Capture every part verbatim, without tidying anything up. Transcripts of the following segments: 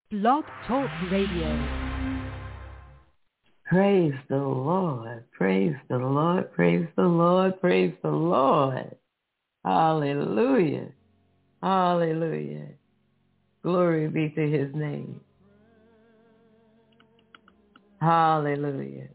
Blog Talk Radio. Praise the Lord. Praise the Lord. Praise the Lord. Praise the Lord. Hallelujah. Hallelujah. Glory be to his name. Hallelujah.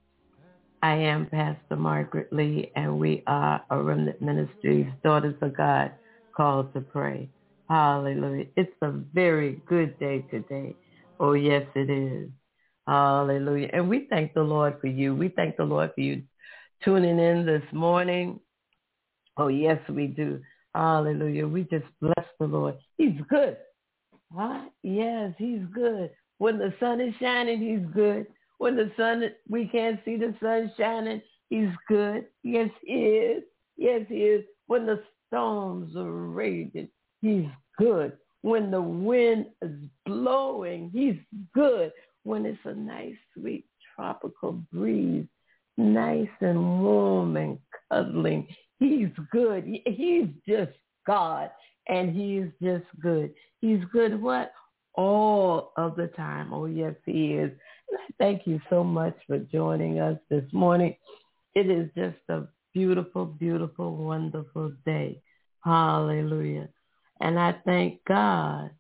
I am Pastor Margaret Lee, and we are a Remnant Ministries, Daughters of God, called to pray. Hallelujah. It's a very good day today. Oh, yes, it is. Hallelujah. And we thank the Lord for you. We thank the Lord for you tuning in this morning. Oh, yes, we do. Hallelujah. We just bless the Lord. He's good. Huh? Yes, he's good. When the sun is shining, he's good. When the sun, we can't see the sun shining, he's good. Yes, he is. Yes, he is. When the storms are raging, he's good. When the wind is blowing, he's good. When it's a nice, sweet, tropical breeze, nice and warm and cuddling, he's good. He's just God, and he's just good. He's good what? All of the time. Oh, yes, he is. Thank you so much for joining us this morning. It is just a beautiful, beautiful, wonderful day. Hallelujah. And I thank God.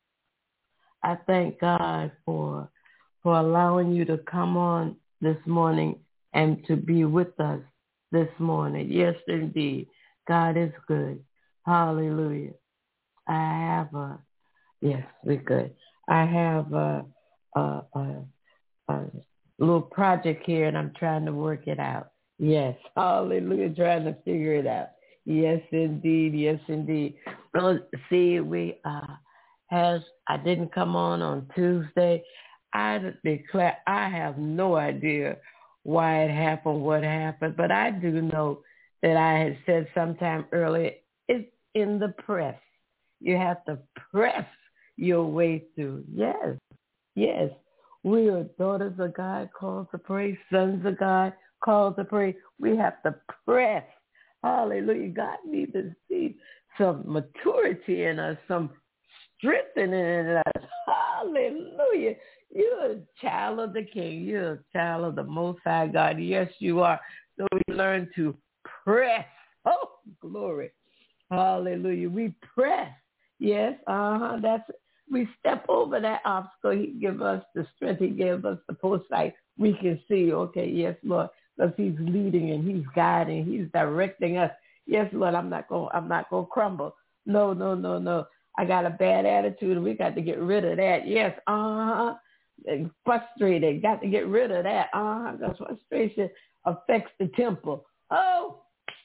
I thank God for for allowing you to come on this morning and to be with us this morning. Yes, indeed. God is good. Hallelujah. I have a, yes, we're good. I have a, a, a, a little project here, and I'm trying to work it out. Yes, hallelujah, trying to figure it out. Yes, indeed. Yes, indeed. Well, see, we uh, has I didn't come on on Tuesday. I declare I have no idea why it happened, what happened, but I do know that I had said sometime earlier, it's in the press. You have to press your way through. Yes, yes. We are daughters of God called to pray, sons of God called to pray. We have to press. Hallelujah. God needs to see some maturity in us, some strengthening in us. Hallelujah. You're a child of the King. You're a child of the Most High God. Yes, you are. So we learn to press. Oh, glory. Hallelujah. We press. Yes, uh-huh. That's we step over that obstacle. He give us the strength. He gave us the foresight. We can see, okay, yes, Lord, because he's leading and he's guiding. He's directing us. Yes, Lord, I'm not going I'm not going to crumble. No, no, no, no. I got a bad attitude, and we got to get rid of that. Yes, uh-huh. And frustrated. Got to get rid of that. Uh-huh. Because frustration affects the temple. Oh,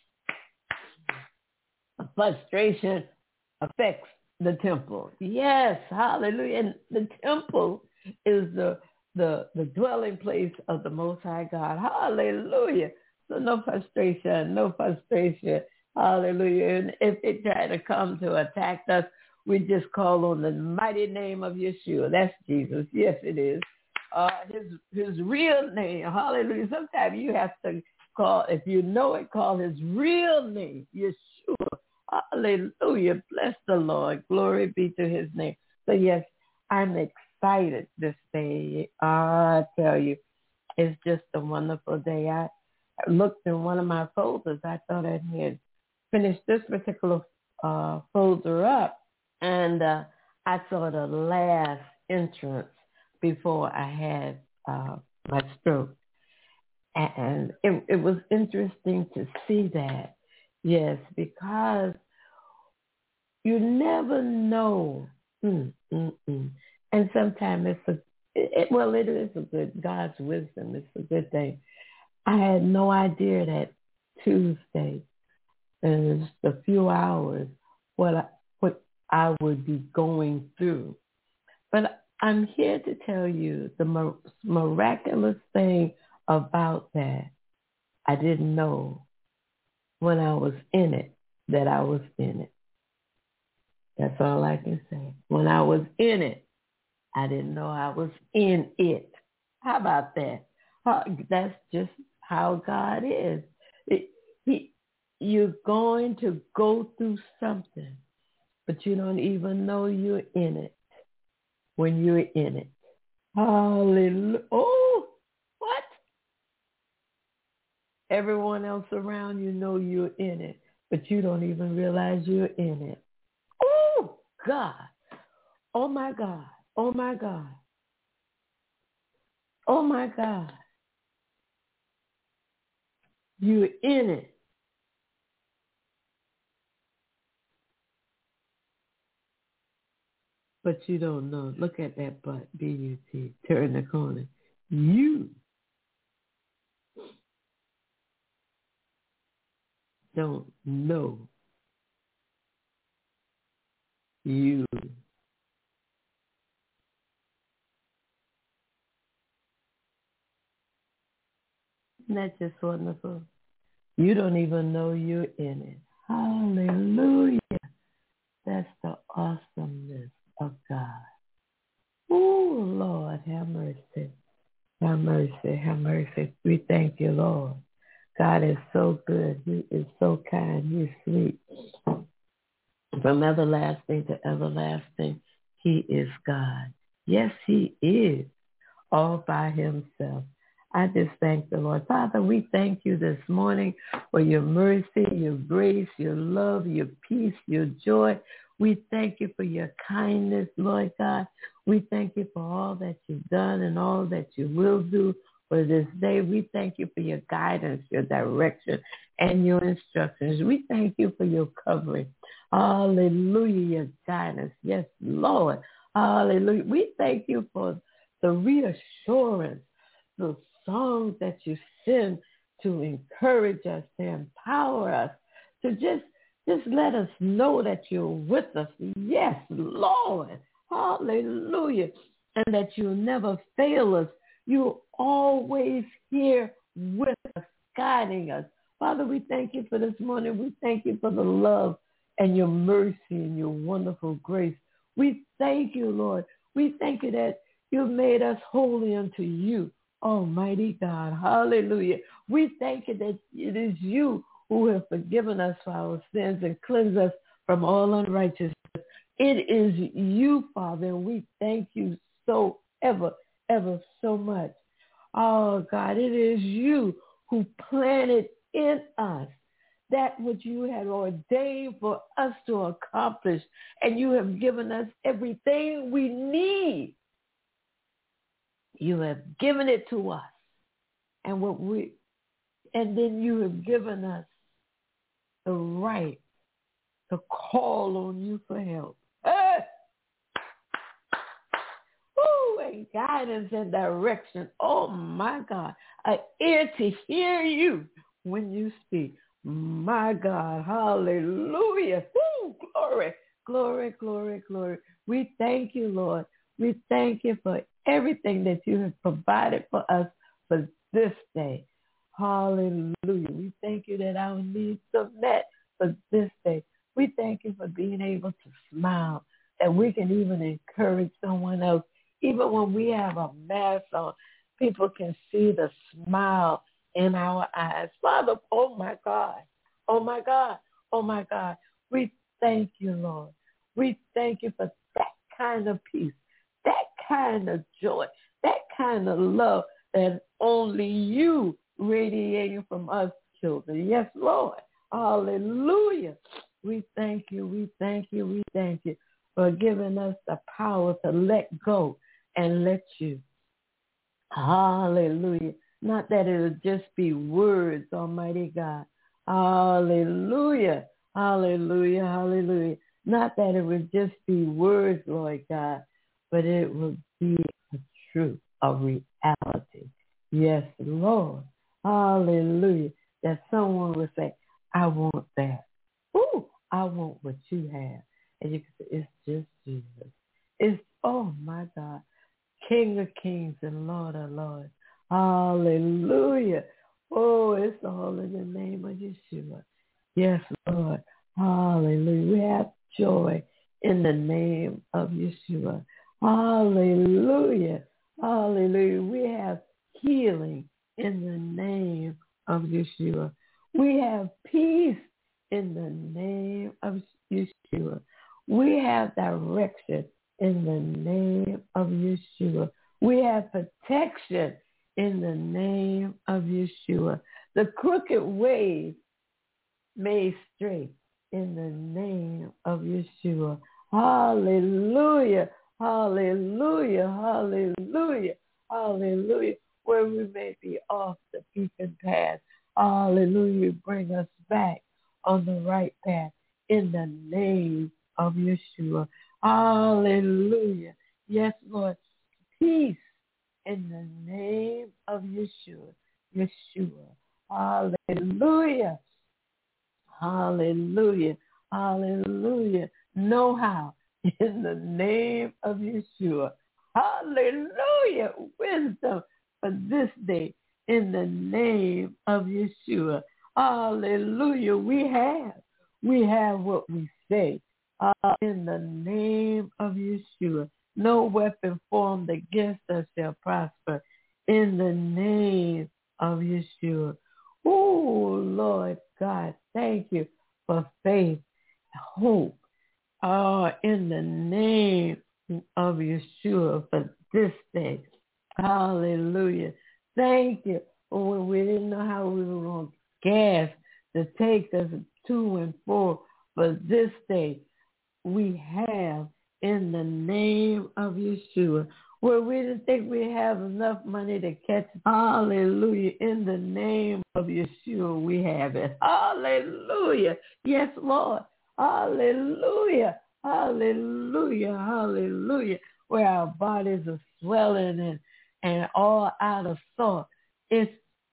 frustration affects the temple. Yes, hallelujah. And the temple is the the the dwelling place of the Most High God. Hallelujah. So no frustration, no frustration. Hallelujah. And if they try to come to attack us, we just call on the mighty name of Yeshua. That's Jesus. Yes, it is. Uh, his his real name. Hallelujah. Sometimes you have to call, if you know it, call his real name, Yeshua. Hallelujah. Bless the Lord. Glory be to his name. So yes, I'm excited this day. I tell you, it's just a wonderful day. I looked in one of my folders. I thought I had finished this particular uh, folder up, and uh, I saw the last entrance before I had uh, my stroke. And it, it was interesting to see that. Yes, because you never know. Mm, mm, mm. And sometimes it's a, it, well, it is a good, God's wisdom. It's a good thing. I had no idea that Tuesday, in just a few hours, what I, what I would be going through. But I'm here to tell you the mir- miraculous thing about that. I didn't know when I was in it that I was in it. That's all I can say. When I was in it, I didn't know I was in it. How about that? How, that's just how God is. It, he, you're going to go through something, but you don't even know you're in it. when you're in it. Hallelujah. Oh, what? Everyone else around you know you're in it, but you don't even realize you're in it. Oh, God. Oh, my God. Oh, my God. Oh, my God. You're in it. But you don't know. Look at that butt, B U T. Turn the corner. You don't know you. Isn't that just wonderful? You don't even know you're in it. Hallelujah. That's the awesomeness of God. Oh, Lord, have mercy. Have mercy. Have mercy. We thank you, Lord. God is so good. He is so kind. He's sweet. From everlasting to everlasting, he is God. Yes, he is all by himself. I just thank the Lord. Father, we thank you this morning for your mercy, your grace, your love, your peace, your joy. We thank you for your kindness, Lord God. We thank you for all that you've done and all that you will do for this day. We thank you for your guidance, your direction, and your instructions. We thank you for your covering. Hallelujah, your guidance. Yes, Lord. Hallelujah. We thank you for the reassurance, the songs that you send to encourage us, to empower us, to just, just let us know that you're with us. Yes, Lord. Hallelujah. And that you'll never fail us. You're always here with us, guiding us. Father, we thank you for this morning. We thank you for the love and your mercy and your wonderful grace. We thank you, Lord. We thank you that you've made us holy unto you, Almighty God. Hallelujah. We thank you that it is you who have forgiven us for our sins and cleansed us from all unrighteousness. It is you, Father, and we thank you so ever, ever so much. Oh, God, it is you who planted in us that which you had ordained for us to accomplish, and you have given us everything we need. You have given it to us, and what we, and then you have given us the right to call on you for help. Hey! Woo, and guidance and direction. Oh my God, an ear to hear you when you speak. My God, hallelujah. Woo, glory, glory, glory, glory. We thank you, Lord. We thank you for everything that you have provided for us for this day. Hallelujah. We thank you that our needs are met for this day. We thank you for being able to smile, that we can even encourage someone else. Even when we have a mask on, people can see the smile in our eyes. Father, oh my God, oh my God, oh my God. We thank you, Lord. We thank you for that kind of peace, that kind of joy, that kind of love that only you radiating from us children. Yes, Lord. Hallelujah. We thank you, we thank you, we thank you for giving us the power to let go and let you. Hallelujah. Not that it'll just be words, Almighty God. Hallelujah. Hallelujah. Hallelujah. Not that it would just be words, Lord God, but it will be a truth, a reality. Yes, Lord. Hallelujah. That someone would say, I want that. Ooh, I want what you have. And you can say, it's just Jesus. It's, oh my God, King of kings and Lord of lords. Hallelujah. Oh, it's all in the name of Yeshua. Yes, Lord. Hallelujah. We have joy in the name of Yeshua. Hallelujah. Hallelujah. We have healing in the name of Yeshua. We have peace in the name of Yeshua. We have direction in the name of Yeshua. We have protection in the name of Yeshua. The crooked ways made straight in the name of Yeshua. Hallelujah, hallelujah, hallelujah, hallelujah. Where we may be off the beaten path, hallelujah, bring us back on the right path in the name of Yeshua. Hallelujah. Yes, Lord. Peace in the name of Yeshua. Yeshua. Hallelujah. Hallelujah. Hallelujah. Know how in the name of Yeshua. Hallelujah. Wisdom for this day in the name of Yeshua. Hallelujah. We have. We have what we say. Uh, in the name of Yeshua. No weapon formed against us shall prosper. In the name of Yeshua. Oh, Lord God, thank you for faith, hope. Oh, in the name of Yeshua for this day. Hallelujah. Thank you for when we didn't know how we were going to gas to take us to and fro. For this day, we have in the name of Yeshua. Where we didn't think we have enough money to catch. Hallelujah. In the name of Yeshua, we have it. Hallelujah. Yes, Lord. Hallelujah. Hallelujah. Hallelujah. Where our bodies are swelling and, and all out of sort. It's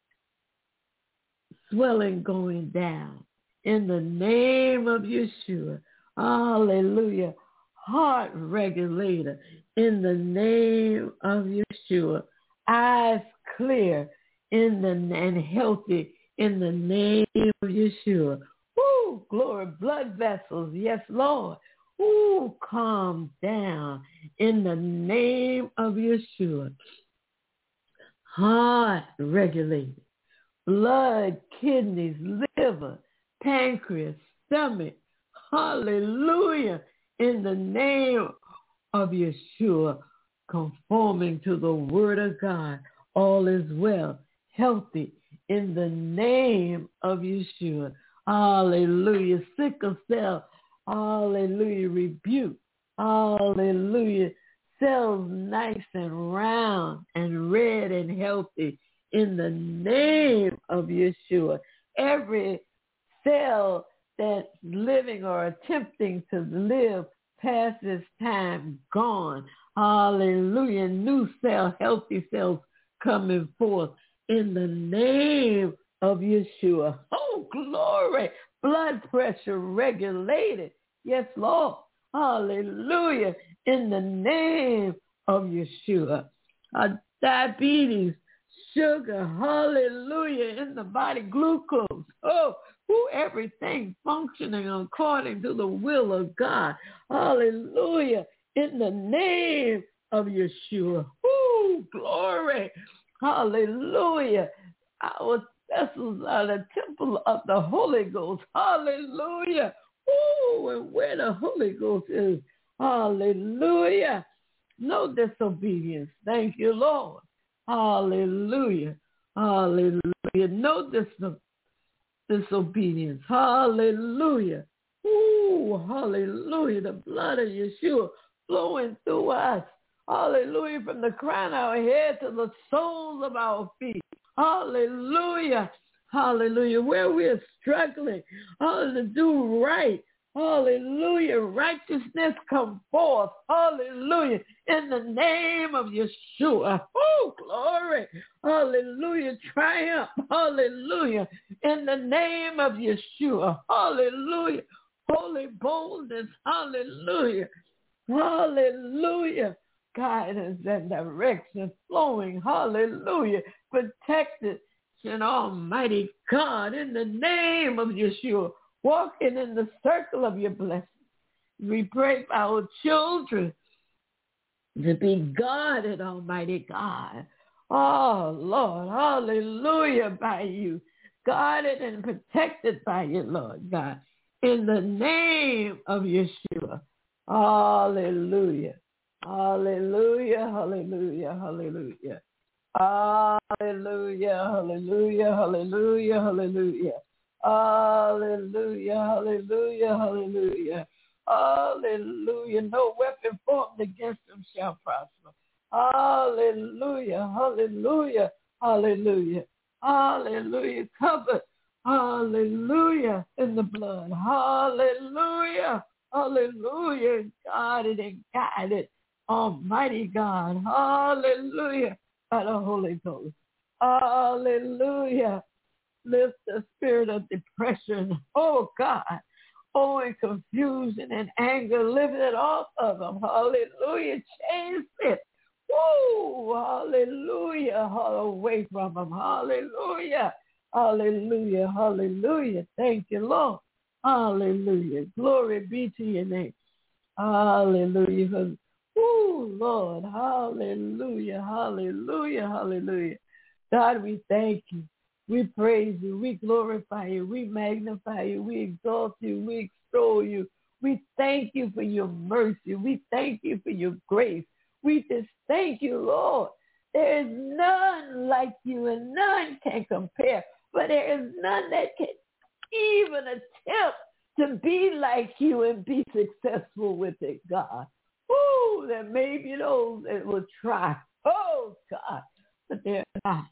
swelling going down. In the name of Yeshua. Hallelujah. Heart regulator in the name of Yeshua. Eyes clear in the and healthy in the name of Yeshua. Woo, glory, blood vessels. Yes, Lord. Woo, calm down in the name of Yeshua. Heart regulated. Blood, kidneys, liver, pancreas, stomach. Hallelujah. In the name of Yeshua, conforming to the word of God, all is well, healthy, in the name of Yeshua. Hallelujah. Sickle cell, hallelujah, rebuke, hallelujah. Cells nice and round and red and healthy, in the name of Yeshua. Every cell that's living or attempting to live past this time, gone. Hallelujah. New cell, healthy cells coming forth in the name of Yeshua. Oh, glory. Blood pressure regulated. Yes, Lord. Hallelujah. In the name of Yeshua. Uh, diabetes, sugar, hallelujah, in the body, glucose. Oh, who everything functioning according to the will of God. Hallelujah. In the name of Yeshua. Woo, glory. Hallelujah. Our vessels are the temple of the Holy Ghost. Hallelujah. Woo, and where the Holy Ghost is. Hallelujah. No disobedience. Thank you, Lord. Hallelujah. Hallelujah. No disobedience. disobedience. Hallelujah. Ooh, hallelujah. The blood of Yeshua flowing through us. Hallelujah. From the crown of our head to the soles of our feet. Hallelujah. Hallelujah. Where we're struggling. Oh, to do right. Hallelujah. Righteousness come forth. Hallelujah. In the name of Yeshua. Oh, glory. Hallelujah. Triumph. Hallelujah. In the name of Yeshua. Hallelujah. Holy boldness. Hallelujah. Hallelujah. Guidance and direction flowing. Hallelujah. Protected in Almighty God. In the name of Yeshua. Walking in the circle of your blessings. We pray for our children to be guarded, Almighty God. Oh, Lord, hallelujah, by you. Guarded and protected by you, Lord God. In the name of Yeshua. Hallelujah. Hallelujah, hallelujah, hallelujah. Hallelujah, hallelujah, hallelujah, hallelujah. Hallelujah, hallelujah, hallelujah. Hallelujah. No weapon formed against them shall prosper. Hallelujah, hallelujah, hallelujah. Hallelujah. Covered. Hallelujah. In the blood. Hallelujah. Hallelujah. Guarded and guided. Almighty God. Hallelujah. By the Holy Ghost. Hallelujah. Lift the spirit of depression. Oh God. Oh, and confusion and anger. Lift it off of them. Hallelujah. Change it. Woo! Hallelujah. Away from them. Hallelujah. Hallelujah. Hallelujah. Thank you, Lord. Hallelujah. Glory be to your name. Hallelujah. Woo, Lord. Hallelujah. Hallelujah. Hallelujah. God, we thank you. We praise you. We glorify you. We magnify you. We exalt you. We extol you. We thank you for your mercy. We thank you for your grace. We just thank you, Lord. There is none like you and none can compare. But there is none that can even attempt to be like you and be successful with it, God. Oh, there may be those that will try. Oh, God. But they're not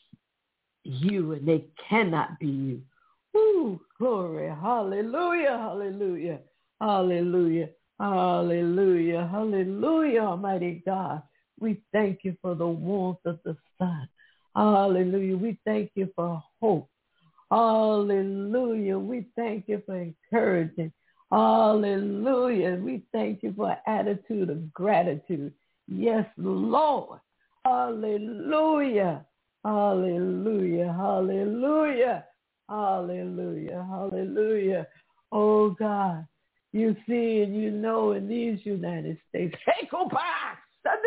you and they cannot be you. Ooh, glory. Hallelujah. Hallelujah. Hallelujah. Hallelujah. Hallelujah, Almighty God. We thank you for the warmth of the sun. Hallelujah. We thank you for hope. Hallelujah. We thank you for encouraging. Hallelujah. We thank you for an attitude of gratitude. Yes, Lord. Hallelujah. Hallelujah. Hallelujah. Hallelujah. Hallelujah. Oh God, you see and you know in these United States. Hey, go back.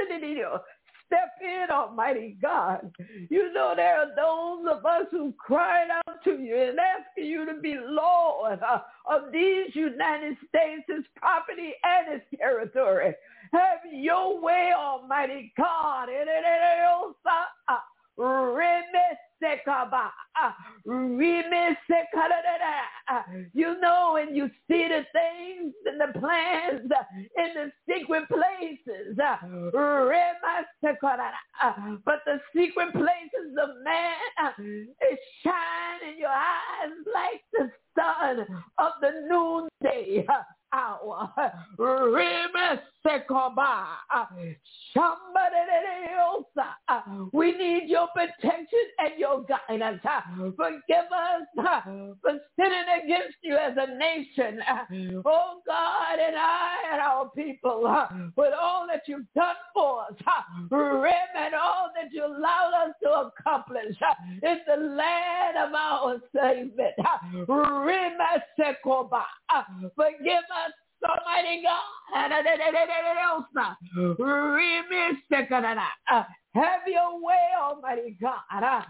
Step in, Almighty God. You know there are those of us who cried out to you and asking you to be Lord uh, of these United States, its property and its territory. Have your way, Almighty God. You know, and you see the things and the plans in the secret places. But the secret places of man is shine in your eyes like the sun of the noonday hour. We need your protection and your guidance. Forgive us for sinning against you as a nation. Oh God, and I and our people, with all that you've done for us, and all that you allowed us to accomplish in the land of our savement. Forgive us, Almighty God. Have your way, Almighty God.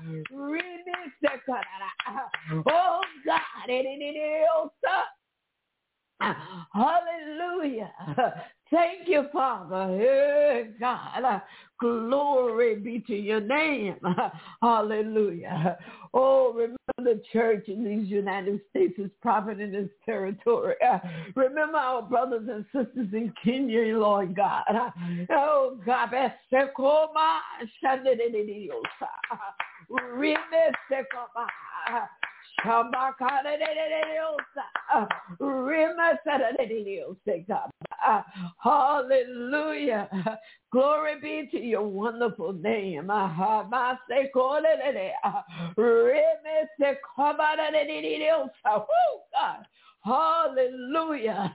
Oh God. Hallelujah. Thank you, Father. Hey, God. Glory be to your name. Hallelujah. Oh, remember the church in these United States is prophet in this territory. Remember our brothers and sisters in Kenya, Lord God. Oh, God. Hallelujah. Glory be to your wonderful name. Hallelujah.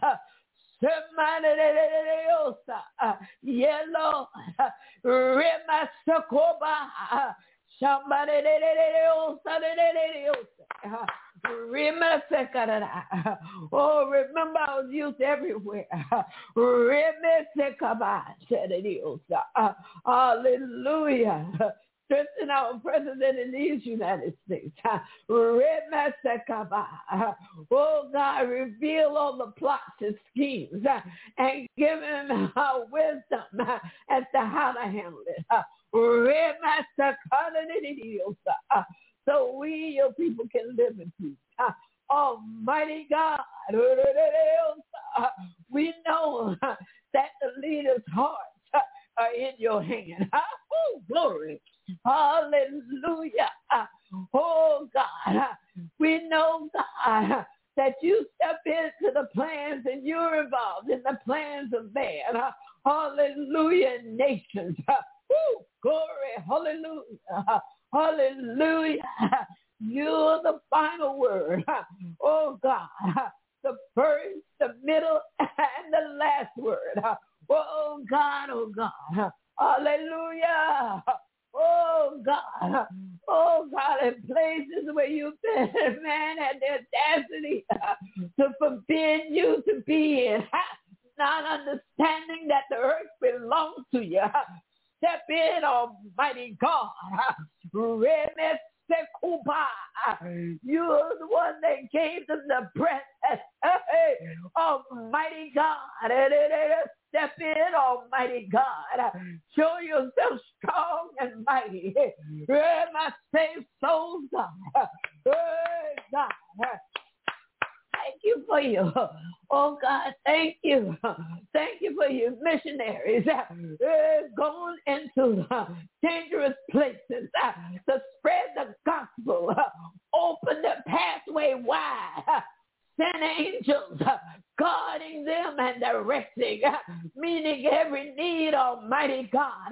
Yellow. Oh, remember our youth everywhere. Hallelujah. Strengthen our president in these United States. Oh, God, reveal all the plots and schemes and give him our wisdom as to how to handle it. So we, your people, can live in peace. Almighty God, we know that the leaders' hearts are in your hand. Oh, glory. Hallelujah. Oh, God, we know, God, that you step into the plans and you're involved in the plans of man. Hallelujah, nations. Oh, glory. Hallelujah. Hallelujah. You're the final word. Oh, God, the first, the middle, and the last word. Oh, God, oh, God. Hallelujah. Oh, God. Oh, God, in places where you've been, man had the audacity to forbid you to be in, not understanding that the earth belongs to you. Step in, Almighty God. You're the one that gave them the breath. Almighty God. Step in, Almighty God. Show yourself strong and mighty. My saved souls, God. God. Thank you for you. Oh, God, thank you. Thank you for your missionaries uh, going into uh, dangerous places uh, to spread the gospel. Uh, open the pathway wide. Uh, send angels uh, guarding them and directing, uh, meeting every need, Almighty God.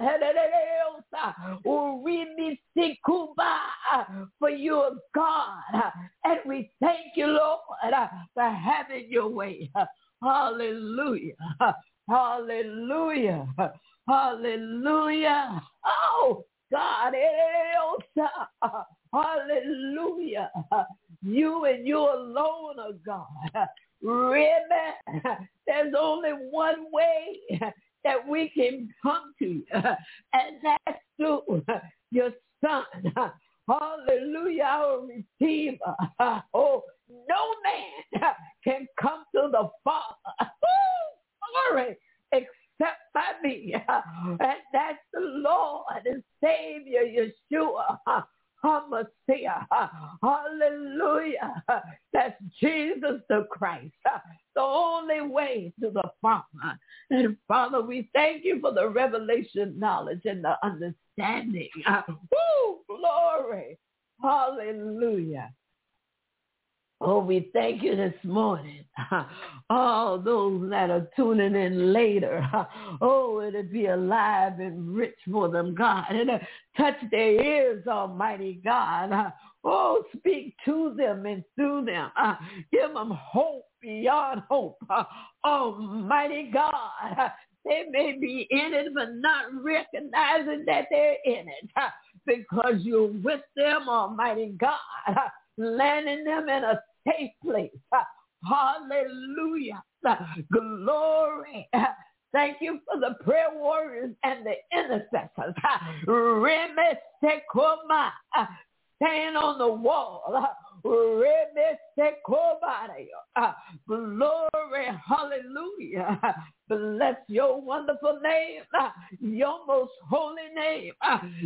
For you are God. And we thank you, Lord, for having your way. Hallelujah. Hallelujah. Hallelujah. Oh, God. Hallelujah. You and you alone are God. Remember, there's only one way that we can come to you, and that's through your Son. Hallelujah, our Redeemer. Oh, no man can come to the Father, glory, except by me. And that's the Lord and Savior, Yeshua. Messiah. Hallelujah. That's Jesus the Christ, the only way to the Father. And Father, we thank you for the revelation, knowledge, and the understanding. Woo, glory. Hallelujah. Oh, we thank you this morning. All those that are tuning in later. Oh, it'll be alive and rich for them, God. And uh, touch their ears, Almighty God. Oh, speak to them and through them. Uh, give them hope beyond hope. Uh, Almighty God. They may be in it, but not recognizing that they're in it. Uh, because you're with them, Almighty God. Uh, landing them in a safe place. Hallelujah. Glory. Thank you for the prayer warriors and the intercessors. Stand on the wall. Glory. Hallelujah. Bless your wonderful name, your most holy name.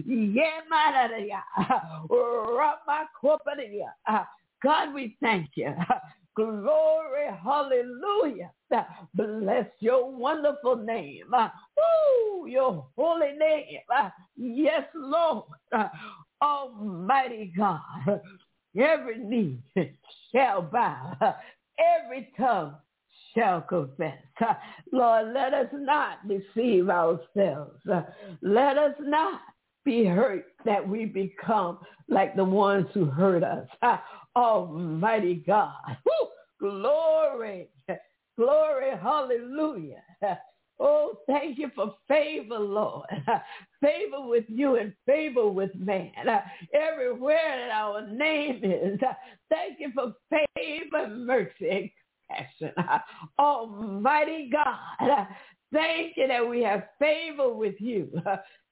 God, we thank you. Glory, hallelujah. Bless your wonderful name. Woo, your holy name. Yes, Lord. Almighty God. Every knee shall bow. Every tongue shall confess. Lord, let us not deceive ourselves. Let us not be hurt that we become like the ones who hurt us. Almighty God. Woo! Glory. Glory. Hallelujah. Oh, thank you for favor, Lord. Favor with you and favor with man. Everywhere that our name is. Thank you for favor, mercy, and compassion. Almighty God. Thank you that we have favor with you.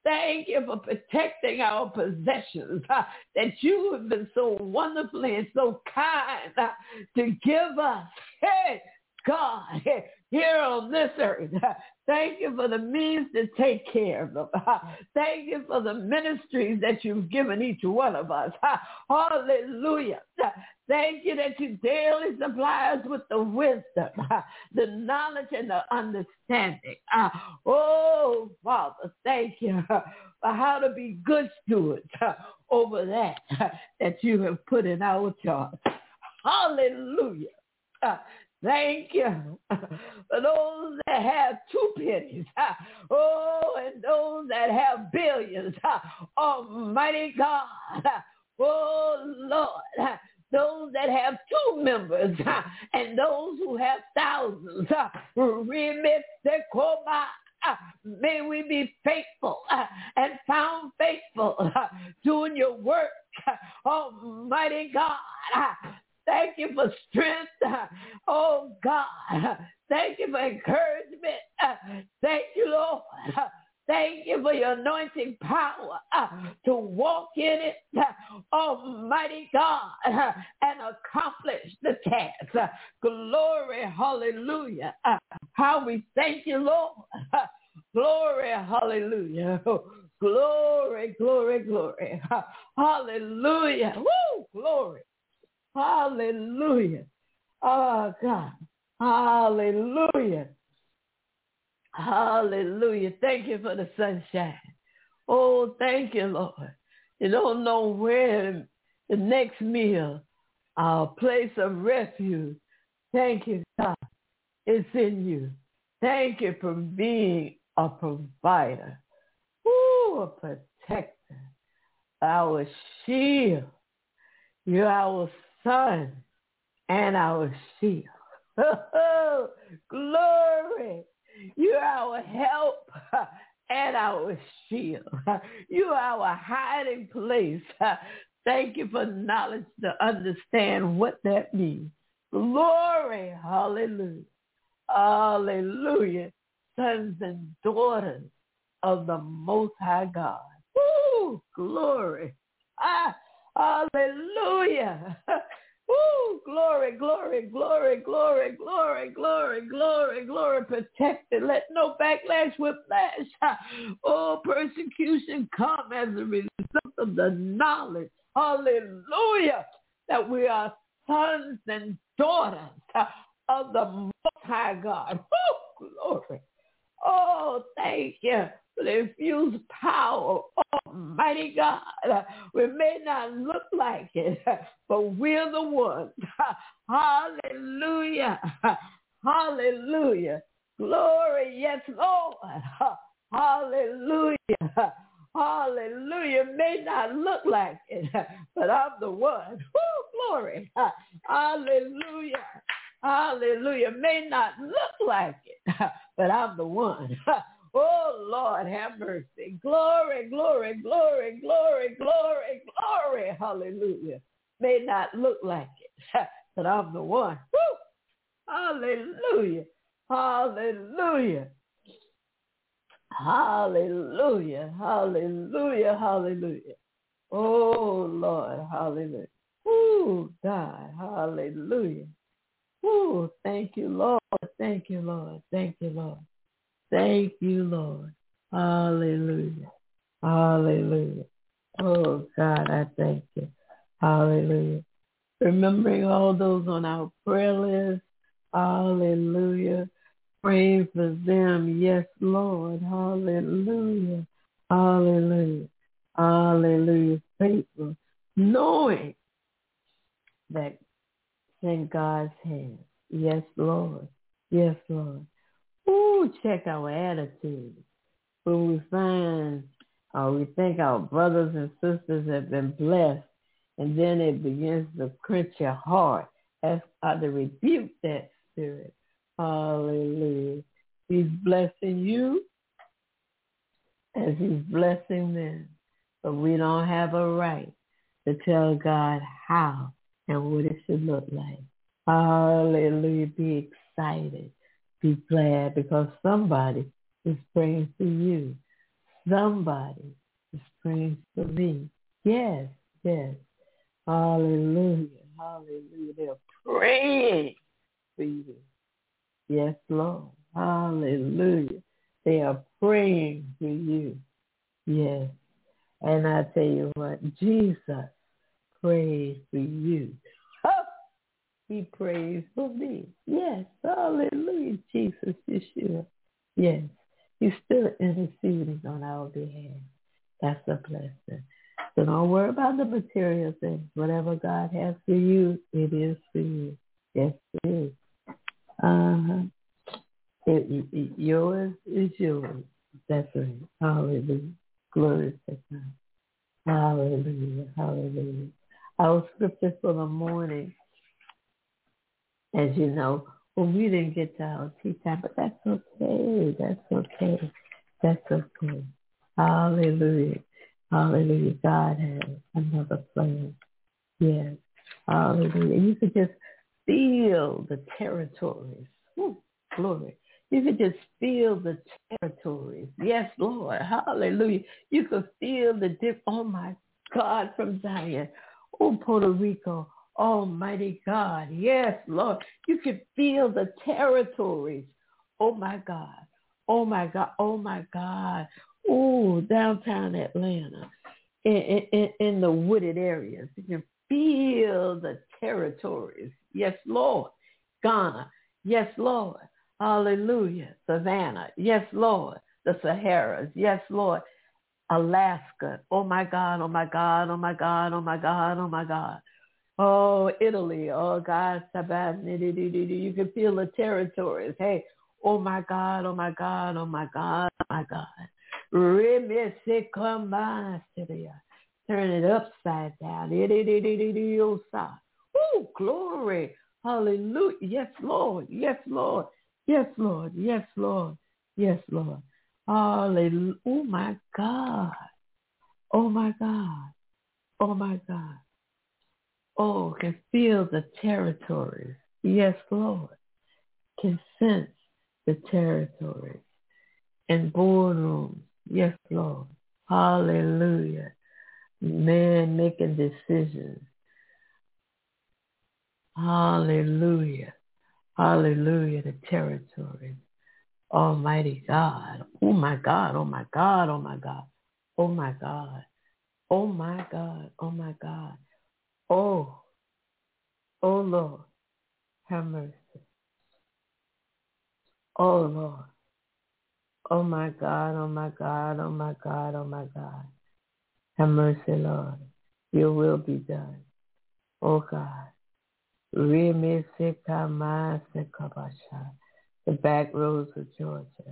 Thank you for protecting our possessions, uh, that you have been so wonderfully and so kind uh, to give us. Hey, God, hey, here on this earth. Uh, thank you for the means to take care of them. Uh, thank you for the ministries that you've given each one of us. Uh, hallelujah. Uh, Thank you that you daily supply us with the wisdom, uh, the knowledge, and the understanding. Uh, oh, Father, thank you uh, for how to be good stewards uh, over that uh, that you have put in our charge. Hallelujah. Uh, Thank you for those that have two pennies. Uh, oh, and those that have billions. Uh, Almighty God. Uh, oh, Lord. Uh, those that have two members uh, and those who have thousands. Uh, remit the coma. Uh, may we be faithful uh, and found faithful uh, doing your work. Uh, Almighty God. Uh, Thank you for strength. Uh, oh, God. Uh, thank you for encouragement. Uh, thank you, Lord. Uh, thank you for your anointing power uh, to walk in it, uh, Almighty God, uh, and accomplish the task. Uh, glory, hallelujah. Uh, how we thank you, Lord. Uh, glory, hallelujah. Glory, glory, glory. Uh, hallelujah. Woo, glory. Hallelujah. Oh, God. Hallelujah. Hallelujah. Thank you for the sunshine. Oh, thank you, Lord. You don't know where the next meal, our place of refuge. Thank you, God. It's in you. Thank you for being a provider. Ooh, a protector. Our shield. You're our sun and our shield. Oh, glory. You're our help and our shield. You're our hiding place. Thank you for knowledge to understand what that means. Glory. Hallelujah. Hallelujah. Sons and daughters of the Most High God. Woo, glory. Ah, hallelujah. Woo, glory, glory, glory, glory, glory, glory, glory, glory. Protected. Let no backlash, whiplash, oh, persecution come as a result of the knowledge. Hallelujah. That we are sons and daughters of the Most High God. Woo, glory. Oh, thank you for the infused power, Almighty God. We may not look like it, but we're the ones. Hallelujah. Hallelujah. Glory, yes, Lord. Hallelujah. Hallelujah. May not look like it, but I'm the one. Woo, glory. Hallelujah. Hallelujah. May not look like it, but I'm the one. Oh, Lord, have mercy. Glory, glory, glory, glory, glory, glory. Hallelujah. May not look like it, but I'm the one. Woo! Hallelujah. Hallelujah. Hallelujah. Hallelujah. Hallelujah. Oh, Lord. Hallelujah. Oh, God. Hallelujah. Oh, thank you, Lord. Thank you, Lord. Thank you, Lord. Thank you, Lord. Hallelujah. Hallelujah. Oh, God, I thank you. Hallelujah. Remembering all those on our prayer list. Hallelujah. Praying for them. Yes, Lord. Hallelujah. Hallelujah. Hallelujah. Faithful. Knowing that in God's hands. Yes, Lord. Yes, Lord. Ooh, check our attitude. When we find or we think our brothers and sisters have been blessed, and then it begins to clench your heart. Ask God to rebuke that spirit. Hallelujah. He's blessing you as he's blessing them. But we don't have a right to tell God how and what it should look like. Hallelujah. Be excited. Be glad because somebody is praying for you. Somebody is praying for me. Yes, yes. Hallelujah. Hallelujah. They're praying for you. Yes, Lord. Hallelujah. They are praying for you. Yes. And I tell you what, Jesus prays for you. Oh, he prays for me. Yes. Hallelujah. Jesus, Yeshua. Yes. He's still interceding on our behalf. That's a blessing. So don't worry about the material things. Whatever God has for you, it is for you. Yes, it is. Uh-huh. It, it, yours is yours. That's right. Hallelujah. Glory to God. Hallelujah. Hallelujah. Our scripture for the morning, as you know, well, we didn't get to our tea time, but that's okay. That's okay. That's okay. Hallelujah. Hallelujah. God has another plan. Yes. Hallelujah. You could just feel the territories. Woo, glory. You could just feel the territories. Yes, Lord. Hallelujah. You could feel the dip. Oh, my God, from Zion. Oh, Puerto Rico. Almighty God. Yes, Lord. You could feel the territories. Oh, my God. Oh, my God. Oh, my God. Oh, downtown Atlanta. In, in, in the wooded areas. You can feel the territories. Yes, Lord. Ghana. Yes, Lord. Hallelujah. Savannah. Yes, Lord. The Saharas. Yes, Lord. Alaska. Oh, my God. Oh, my God. Oh, my God. Oh, my God. Oh, my God. Oh, Italy. Oh, God. You can feel the territories. Hey. Oh, my God. Oh, my God. Oh, my God. Oh, my God. Turn it upside down. Oh, glory. Hallelujah. Yes, Lord. Yes, Lord. Yes, Lord. Yes, Lord. Yes, Lord. Hallelujah. Oh, my God. Oh, my God. Oh, my God. Oh, can feel the territories. Yes, Lord. Can sense the territories and boardrooms. Yes, Lord. Hallelujah. Man making decisions. Hallelujah. Hallelujah. The territories. Almighty God. Oh my God. Oh my God. Oh my God. Oh my God. Oh my God. Oh my God. Oh. Oh Lord. Have mercy. Oh Lord. Oh my God. Oh my God. Oh my God. Oh my God. Have mercy, Lord. Your will be done. Oh God. The back roads of Georgia.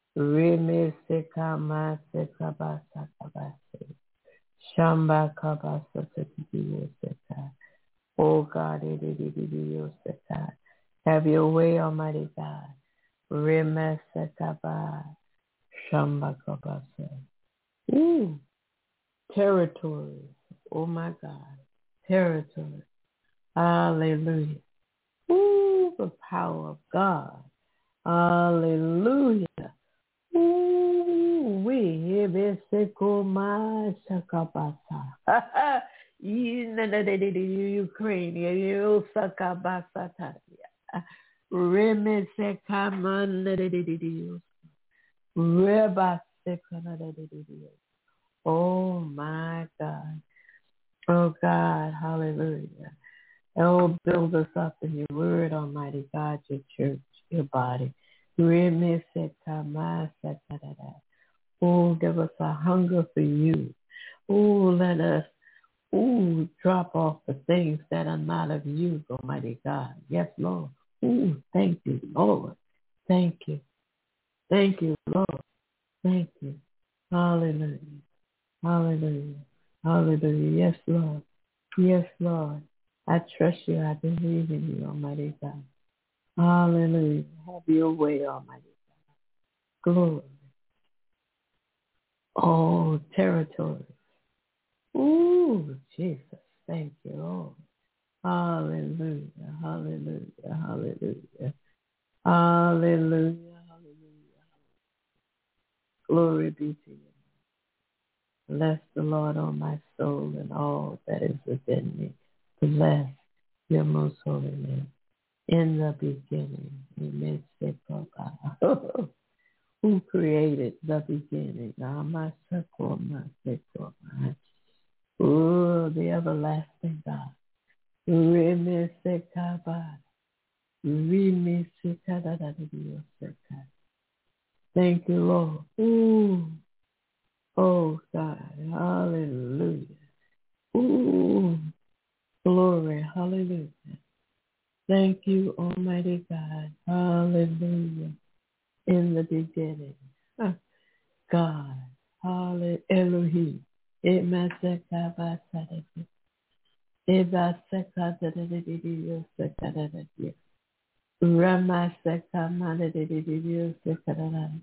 Shamba kabasa tatidioseta. Oh God, ididididioseta. Have your way, Almighty God. Remesekaba. Shamba kabasa. Ooh, territories. Oh my God, territories. Hallelujah. Ooh, the power of God. Hallelujah. Ooh, we Hebeseko Shakabasa. Ukraine, you Sakabasa. Remesekama. Reba. Oh my God. Oh God, hallelujah. Oh, build us up in your word, Almighty God, your church, your body. Oh, give us a hunger for you. Oh, let us, oh, drop off the things that are not of you, Almighty God. Yes, Lord. Oh, thank you, Lord. Thank you. Thank you, Lord. Thank you. Hallelujah. Hallelujah. Hallelujah. Yes, Lord. Yes, Lord. I trust you. I believe in you, Almighty God. Hallelujah. Have your way, Almighty God. Glory. Oh, territory. Ooh, Jesus. Thank you, Lord. Hallelujah. Hallelujah. Hallelujah. Hallelujah. Hallelujah. Glory be to you. Bless the Lord, O my soul, and all that is within me. Bless your most holy name. In the beginning, we say, Papa, who created the beginning? My circle, my circle, my oh, the everlasting God. Thank you, Lord. Ooh. Oh, God. Hallelujah. Ooh. Glory. Hallelujah. Thank you, Almighty God. Hallelujah. In the beginning. Huh. God. Hallelujah. Elohim. Emasekabasadabi. Ebasekadadadadidiosekadadadi. Ramasekamaladididiosekadadadi.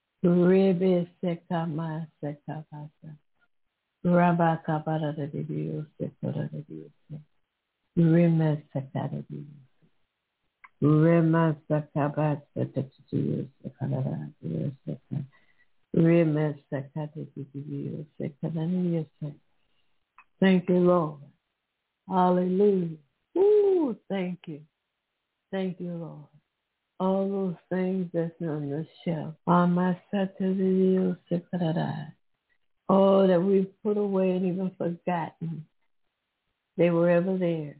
Rebesekamasekabasa. Rabakabadadadidiosekadadadi. Remesekadadi. Remasakabasekadadiosekadadadi. Remesekadadidiosekadadadi. Thank you, Lord. Hallelujah. Ooh, thank you. Thank you, Lord. All those things that's on the shelf. On my Saturday, oh, that we've put away and even forgotten. They were ever there.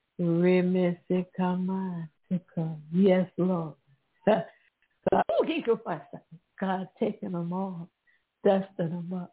Yes, Lord. God taking them all, dusting them up.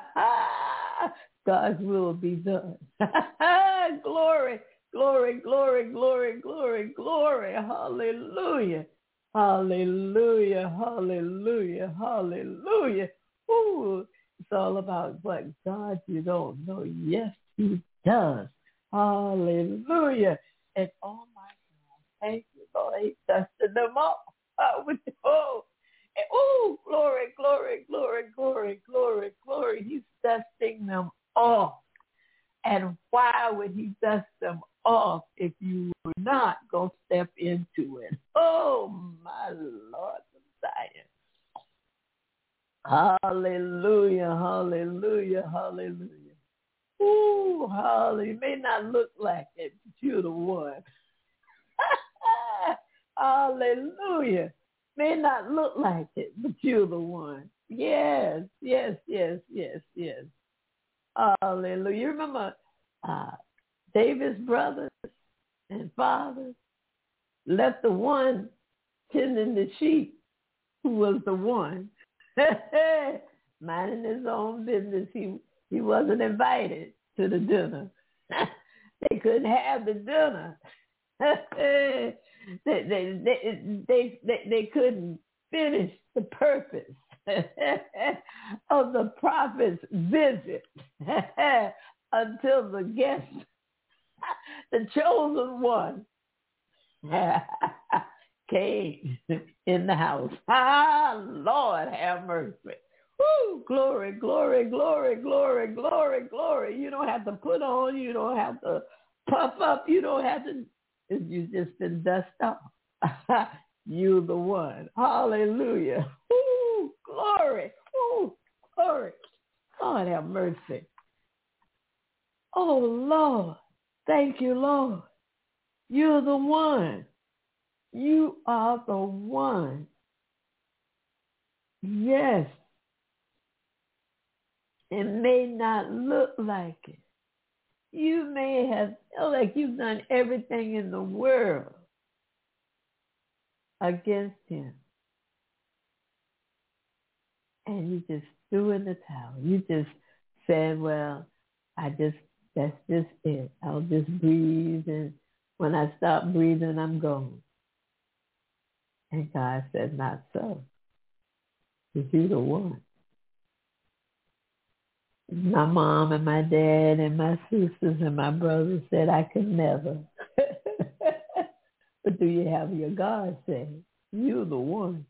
God's will be done. Glory, glory, glory, glory, glory, glory. Hallelujah. Hallelujah. Hallelujah. Hallelujah. Ooh, it's all about what God you don't know. Yes, he does. Hallelujah. And oh my God, thank you, Lord. He dusted them up. Oh, oh, oh, glory, glory, glory, glory, glory, glory. He's dusting them off. And why would he dust them off if you were not going to step into it? Oh, my Lord, Messiah. Hallelujah, hallelujah, hallelujah. Ooh, hallelujah. It may not look like it, but you're the one. Hallelujah. May not look like it, but you're the one. Yes, yes, yes, yes, yes. Hallelujah. You remember uh, David's brothers and fathers left the one tending the sheep who was the one minding his own business. He he wasn't invited to the dinner. They couldn't have the dinner. they, they, they, they, they, they couldn't finish the purpose of the prophet's visit until the guest, the chosen one, came in the house. Ah, Lord have mercy. Woo, glory, glory, glory, glory, glory, glory. You don't have to put on, you don't have to puff up, you don't have to, you just been dust off. You the one. Hallelujah. Woo, glory. Woo, glory. God have mercy. Oh, Lord. Thank you, Lord. You're the one. You are the one. Yes. It may not look like it. You may have felt like you've done everything in the world against him. And you just threw in the towel. You just said, well, I just, that's just it. I'll just breathe. And when I stop breathing, I'm gone. And God said, not so. Because you're the one. My mom and my dad and my sisters and my brothers said I could never. But do you have your God say, you're the one?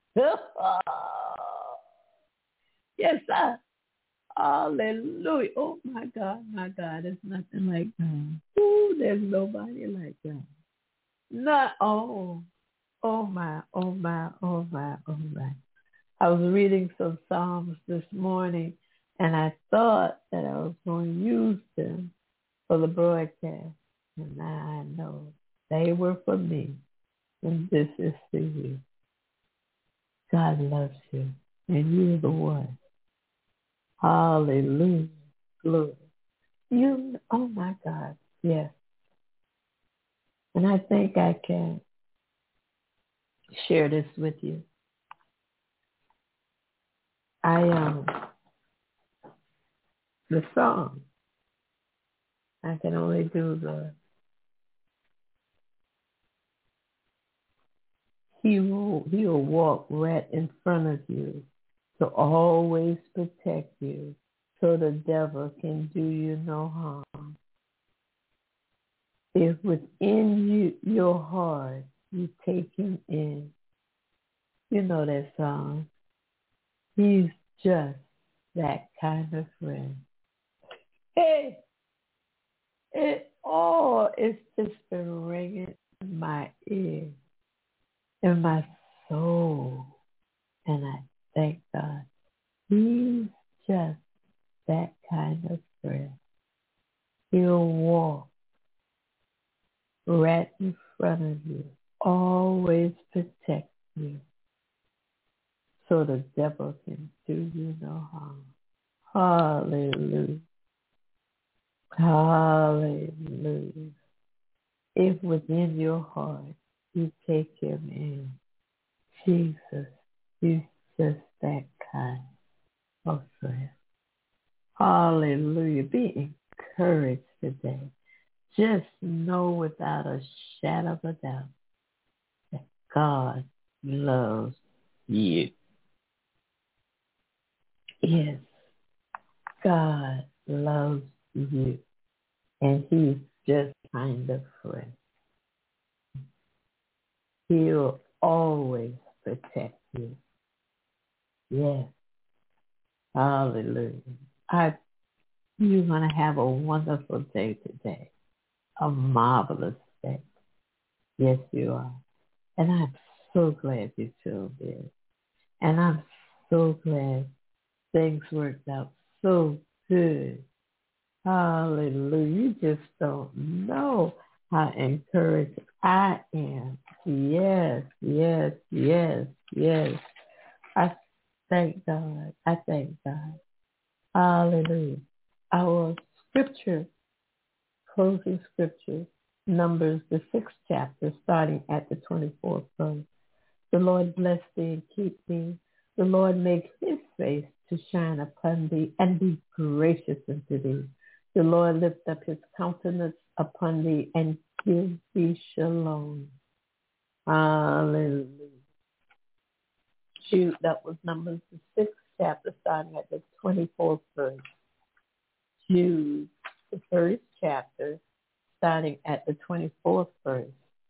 Yes, sir. Hallelujah. Oh, my God, my God. There's nothing like God. Ooh, there's nobody like God. Not, oh, oh, my, oh, my, oh, my, oh, my. I was reading some Psalms this morning, And I thought that I was going to use them for the broadcast. And now I know they were for me. And this is for you. God loves you. And you're the one. Hallelujah. Glory. You, oh my God. Yes. And I think I can share this with you. I, um, the song, I can only do the, he will, he will walk right in front of you to always protect you so the devil can do you no harm. If within you, your heart, you take him in, you know that song, he's just that kind of friend. Hey, it all, it's just been ringing in my ear, in my soul. And I thank God. He's just that kind of friend. He'll walk right in front of you, always protect you, so the devil can do you no harm. Hallelujah. Hallelujah. If within your heart you take him in, Jesus, he's just that kind of friend. Hallelujah. Be encouraged today. Just know without a shadow of a doubt that God loves you. Yes, God loves you. And he's just kind of friend. He'll always protect you. Yes. Hallelujah. I, you're going to have a wonderful day today. A marvelous day. Yes, you are. And I'm so glad you tuned in. And I'm so glad things worked out so good. Hallelujah. You just don't know how encouraged I am. Yes, yes, yes, yes. I thank God. I thank God. Hallelujah. Our scripture, closing scripture, Numbers, the sixth chapter, starting at the twenty-fourth verse. The Lord bless thee and keep thee. The Lord make his face to shine upon thee and be gracious unto thee. The Lord lift up his countenance upon thee and give thee shalom. Hallelujah. Jude, that was Numbers, the sixth chapter, starting at the twenty-fourth verse. Jude, the first chapter, starting at the twenty-fourth verse.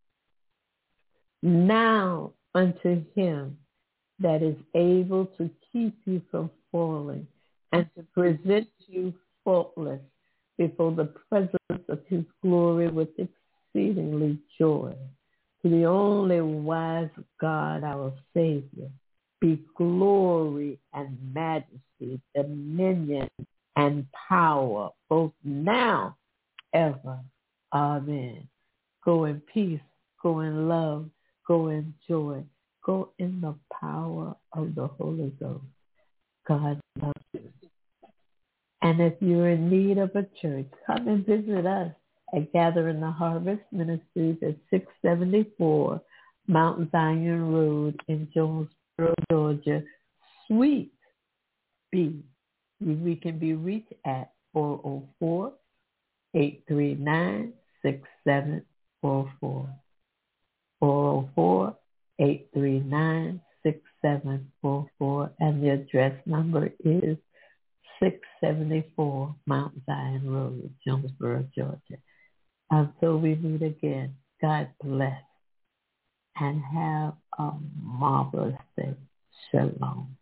Now unto him that is able to keep you from falling and to present you faultless before the presence of his glory with exceedingly joy. To the only wise God, our Savior, be glory and majesty, dominion and power, both now, ever. Amen. Go in peace, go in love, go in joy, go in the power of the Holy Ghost. God loves you. And if you're in need of a church, come and visit us at Gathering the Harvest Ministries at six seventy-four Mount Zion Road in Jonesboro, Georgia, Suite B. We can be reached at four oh four, eight three nine, six seven four four. four oh four, eight three nine, six seven four four. And the address number is six seventy-four Mount Zion Road, Jonesboro, Georgia. Until we meet again, God bless and have a marvelous day. Shalom.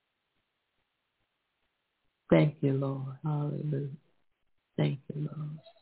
Thank you, Lord. Hallelujah. Thank you, Lord.